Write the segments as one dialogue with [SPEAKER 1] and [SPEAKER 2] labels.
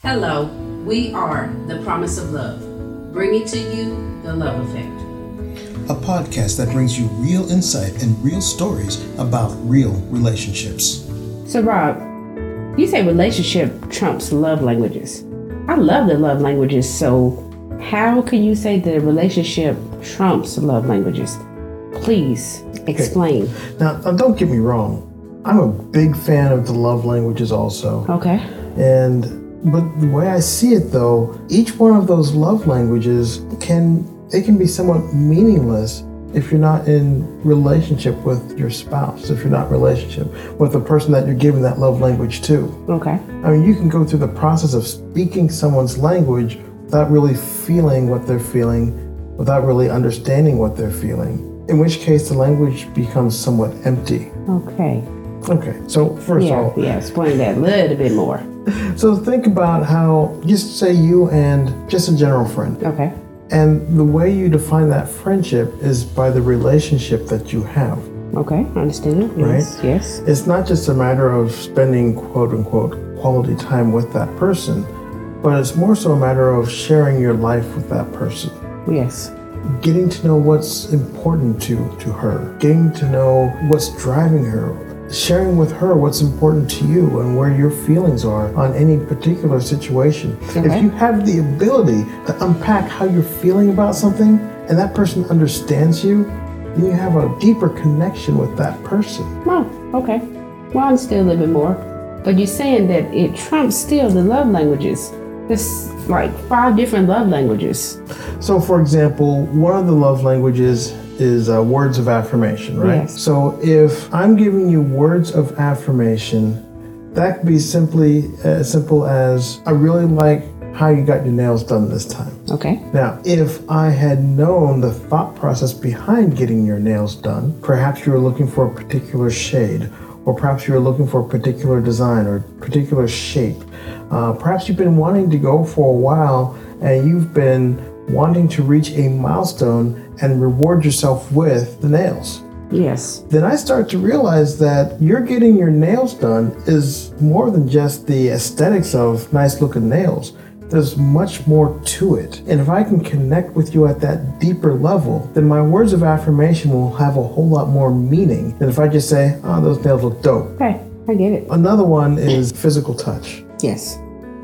[SPEAKER 1] Hello, we are The Promise of Love, bringing to you The Love Effect,
[SPEAKER 2] a podcast that brings you real insight and real stories about real relationships.
[SPEAKER 3] So, Rob, you say relationship trumps love languages. I love the love languages, so how can you say the relationship trumps love languages? Please explain.
[SPEAKER 4] Okay. Now, don't get me wrong. I'm a big fan of the love languages also.
[SPEAKER 3] Okay.
[SPEAKER 4] But the way I see it though, each one of those love languages can be somewhat meaningless if you're not in relationship with your spouse, if you're not in relationship with the person that you're giving that love language to.
[SPEAKER 3] Okay.
[SPEAKER 4] I mean, you can go through the process of speaking someone's language without really feeling what they're feeling, without really understanding what they're feeling, in which case the language becomes somewhat empty.
[SPEAKER 3] Okay.
[SPEAKER 4] Okay, so first of all...
[SPEAKER 3] Yeah, explain that a little bit more.
[SPEAKER 4] So think about how, just say you and just a general friend.
[SPEAKER 3] Okay.
[SPEAKER 4] And the way you define that friendship is by the relationship that you have.
[SPEAKER 3] Okay, I understand. Yes,
[SPEAKER 4] right?
[SPEAKER 3] Yes.
[SPEAKER 4] It's not just a matter of spending quote unquote quality time with that person, but it's more so a matter of sharing your life with that person.
[SPEAKER 3] Yes.
[SPEAKER 4] Getting to know what's important to her, getting to know what's driving her, sharing with her what's important to you and where your feelings are on any particular situation.
[SPEAKER 3] Okay.
[SPEAKER 4] If you have the ability to unpack how you're feeling about something and that person understands you, then you have a deeper connection with that person.
[SPEAKER 3] Oh, okay. Well, I understand a little bit more. But you're saying that it trumps still the love languages. There's like 5 different love languages.
[SPEAKER 4] So, for example, one of the love languages is words of affirmation, right?
[SPEAKER 3] Yes.
[SPEAKER 4] So if I'm giving you words of affirmation, that could be simply as simple as, I really like how you got your nails done this time.
[SPEAKER 3] Okay.
[SPEAKER 4] Now, if I had known the thought process behind getting your nails done, perhaps you were looking for a particular shade, or perhaps you were looking for a particular design or particular shape. Perhaps you've been wanting to go for a while and you've been wanting to reach a milestone and reward yourself with the nails.
[SPEAKER 3] Yes. Then
[SPEAKER 4] I start to realize that you're getting your nails done is more than just the aesthetics of nice looking nails. There's much more to it. And if I can connect with you at that deeper level, then my words of affirmation will have a whole lot more meaning than if I just say, oh, those nails look dope.
[SPEAKER 3] Okay, I get it.
[SPEAKER 4] Another one is physical touch.
[SPEAKER 3] Yes.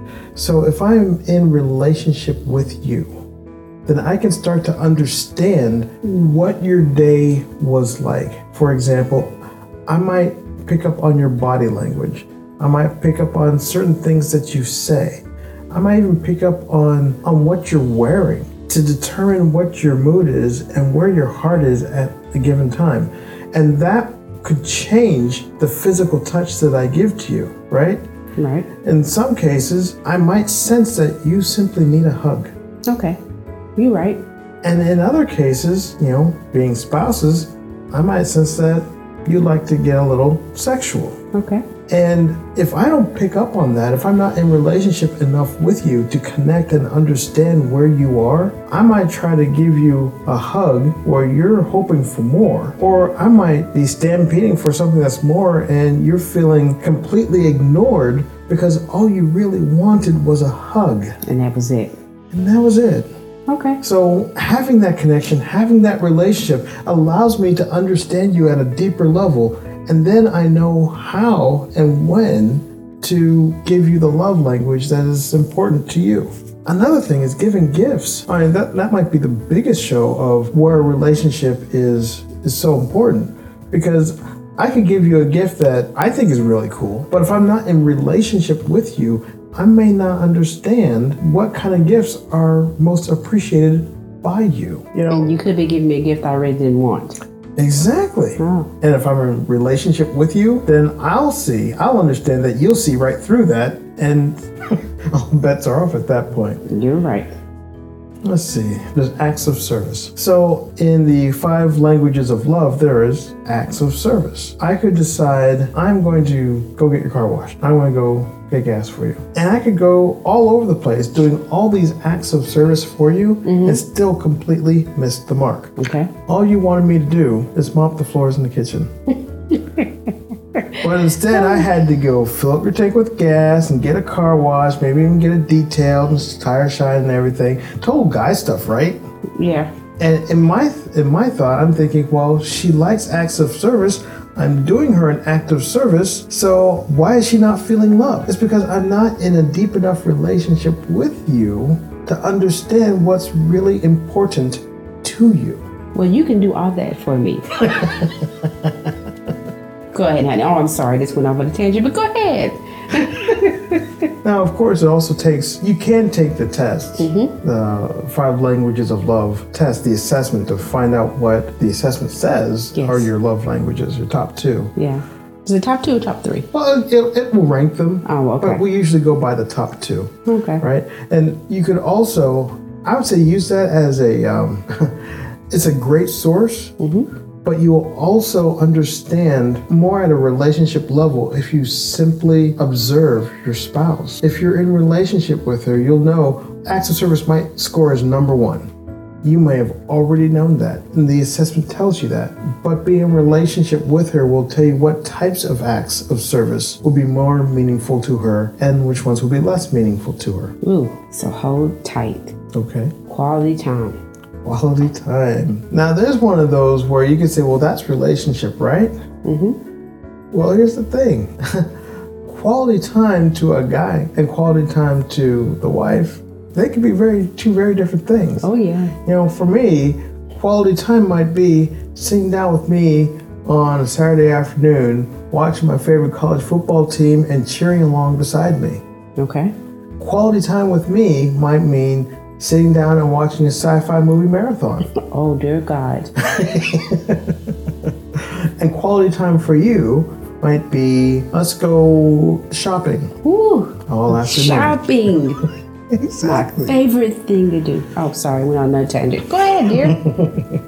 [SPEAKER 4] So if I am in relationship with you, then I can start to understand what your day was like. For example, I might pick up on your body language. I might pick up on certain things that you say. I might even pick up on what you're wearing to determine what your mood is and where your heart is at a given time. And that could change the physical touch that I give to you, right?
[SPEAKER 3] Right.
[SPEAKER 4] In some cases, I might sense that you simply need a hug.
[SPEAKER 3] Okay. You're right.
[SPEAKER 4] And in other cases, being spouses, I might sense that you'd like to get a little sexual.
[SPEAKER 3] Okay.
[SPEAKER 4] And if I don't pick up on that, if I'm not in relationship enough with you to connect and understand where you are, I might try to give you a hug where you're hoping for more. Or I might be stampeding for something that's more and you're feeling completely ignored because all you really wanted was a hug.
[SPEAKER 3] And that was it.
[SPEAKER 4] And that was it.
[SPEAKER 3] Okay.
[SPEAKER 4] So having that connection, having that relationship allows me to understand you at a deeper level, and then I know how and when to give you the love language that is important to you. Another thing is giving gifts. I mean, that might be the biggest show of where a relationship is so important, because I could give you a gift that I think is really cool, but if I'm not in relationship with you, I may not understand what kind of gifts are most appreciated by you.
[SPEAKER 3] And you could be giving me a gift I already didn't want.
[SPEAKER 4] Exactly.
[SPEAKER 3] Oh.
[SPEAKER 4] And if I'm in relationship with you, then I'll understand that you'll see right through that, and all bets are off at that point.
[SPEAKER 3] You're right.
[SPEAKER 4] Let's see, there's acts of service. So in the 5 languages of love, there is acts of service. I could decide I'm going to go get your car washed. I want to go get gas for you. And I could go all over the place doing all these acts of service for you and still completely miss the mark.
[SPEAKER 3] Okay.
[SPEAKER 4] All you wanted me to do is mop the floors in the kitchen. But instead, I had to go fill up your tank with gas and get a car wash, maybe even get it detailed and tire shine and everything. Total guy stuff, right?
[SPEAKER 3] Yeah.
[SPEAKER 4] And in my thought, I'm thinking, well, she likes acts of service. I'm doing her an act of service, so why is she not feeling love? It's because I'm not in a deep enough relationship with you to understand what's really important to you.
[SPEAKER 3] Well, you can do all that for me. Go ahead, honey. Oh, I'm sorry. This went off on a tangent, but go ahead.
[SPEAKER 4] Now, of course, it also takes, you can take the test, the 5 languages of love test, the assessment to find out what the assessment says are your love languages, your top 2.
[SPEAKER 3] Yeah. Is it top 2 or top 3?
[SPEAKER 4] Well, it will rank them.
[SPEAKER 3] Oh, okay.
[SPEAKER 4] But we usually go by the top 2.
[SPEAKER 3] Okay.
[SPEAKER 4] Right? And you could also, I would say, use that as a, it's a great source. But you will also understand more at a relationship level if you simply observe your spouse. If you're in relationship with her, you'll know acts of service might score as number 1. You may have already known that, and the assessment tells you that. But being in relationship with her will tell you what types of acts of service will be more meaningful to her and which ones will be less meaningful to her.
[SPEAKER 3] Ooh, so hold tight.
[SPEAKER 4] Okay.
[SPEAKER 3] Quality time.
[SPEAKER 4] Quality time. Now, there's one of those where you can say, well, that's relationship, right? Well, here's the thing. Quality time to a guy and quality time to the wife, they can be two very different things.
[SPEAKER 3] Oh, yeah.
[SPEAKER 4] You know, for me, quality time might be sitting down with me on a Saturday afternoon, watching my favorite college football team and cheering along beside me.
[SPEAKER 3] Okay.
[SPEAKER 4] Quality time with me might mean sitting down and watching a sci-fi movie marathon.
[SPEAKER 3] Oh, dear God. And quality time for you might be, let's go shopping. Ooh,
[SPEAKER 4] All afternoon.
[SPEAKER 3] shopping.
[SPEAKER 4] Exactly.
[SPEAKER 3] My favorite thing to do. Oh, sorry, went on another tangent. Go ahead, dear.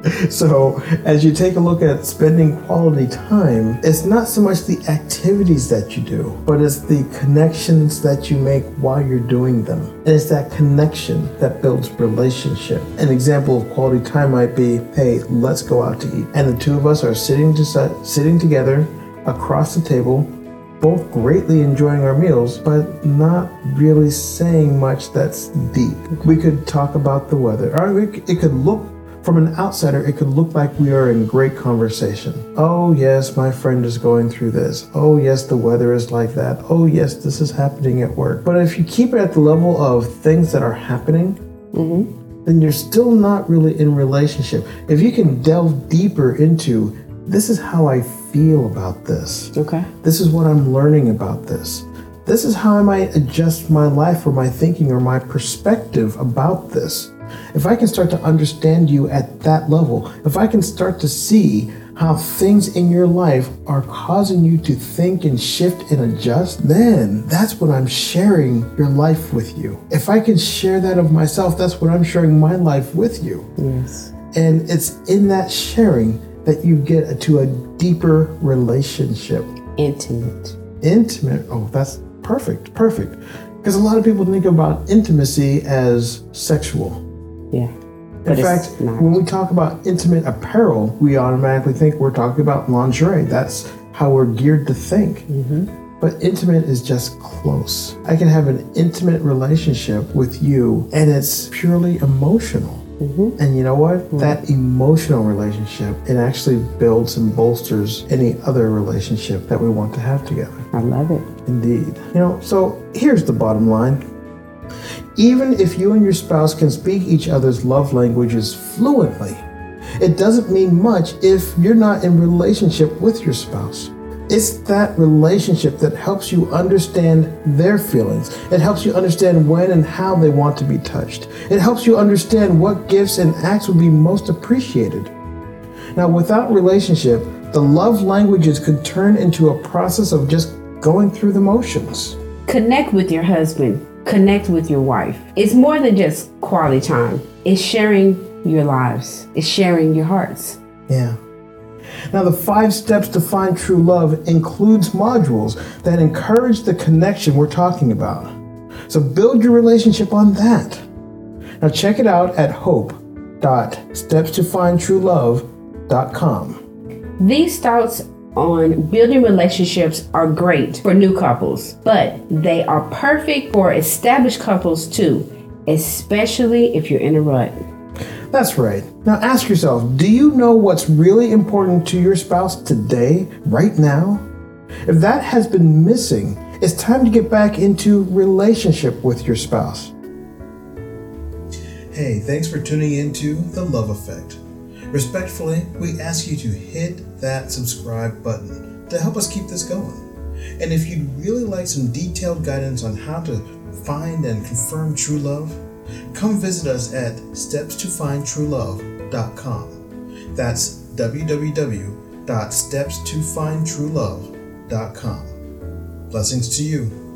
[SPEAKER 4] So as you take a look at spending quality time, it's not so much the activities that you do, but it's the connections that you make while you're doing them. And it's that connection that builds relationship. An example of quality time might be, hey, let's go out to eat. And the two of us are sitting together across the table, both greatly enjoying our meals, but not really saying much that's deep. We could talk about the weather, or it could look, from an outsider, it could look like we are in great conversation. Oh yes, my friend is going through this. Oh yes, the weather is like that. Oh yes, this is happening at work. But if you keep it at the level of things that are happening, then you're still not really in relationship. If you can delve deeper into, this is how I feel about this.
[SPEAKER 3] Okay.
[SPEAKER 4] This is what I'm learning about this. This is how I might adjust my life or my thinking or my perspective about this. If I can start to understand you at that level, if I can start to see how things in your life are causing you to think and shift and adjust, then that's when I'm sharing your life with you. If I can share that of myself, that's when I'm sharing my life with you.
[SPEAKER 3] Yes.
[SPEAKER 4] And it's in that sharing that you get to a deeper relationship.
[SPEAKER 3] Intimate.
[SPEAKER 4] Oh, that's perfect. Because a lot of people think about intimacy as sexual.
[SPEAKER 3] Yeah.
[SPEAKER 4] In fact, when we talk about intimate apparel, we automatically think we're talking about lingerie. That's how we're geared to think. But intimate is just close. I can have an intimate relationship with you, and it's purely emotional. And you know what? That emotional relationship, it actually builds and bolsters any other relationship that we want to have together.
[SPEAKER 3] I love it.
[SPEAKER 4] Indeed. So here's the bottom line. Even if you and your spouse can speak each other's love languages fluently, it doesn't mean much if you're not in relationship with your spouse. It's that relationship that helps you understand their feelings. It helps you understand when and how they want to be touched. It helps you understand what gifts and acts would be most appreciated. Now, without relationship, the love languages could turn into a process of just going through the motions.
[SPEAKER 3] Connect with your husband. Connect with your wife. It's more than just quality time. It's sharing your lives. It's sharing your hearts.
[SPEAKER 4] Yeah. Now, the 5 steps to find true love includes modules that encourage the connection we're talking about. So build your relationship on that. Now, check it out at hope.stepstofindtruelove.com.
[SPEAKER 3] These thoughts on building relationships are great for new couples, but they are perfect for established couples too, especially if you're in a rut.
[SPEAKER 4] That's right. Now ask yourself, do you know what's really important to your spouse today, right now? If that has been missing, it's time to get back into relationship with your spouse.
[SPEAKER 2] Hey, thanks for tuning into The Love Effect. Respectfully, we ask you to hit that subscribe button to help us keep this going. And if you'd really like some detailed guidance on how to find and confirm true love, come visit us at stepstofindtruelove.com. That's www.stepstofindtruelove.com. Blessings to you.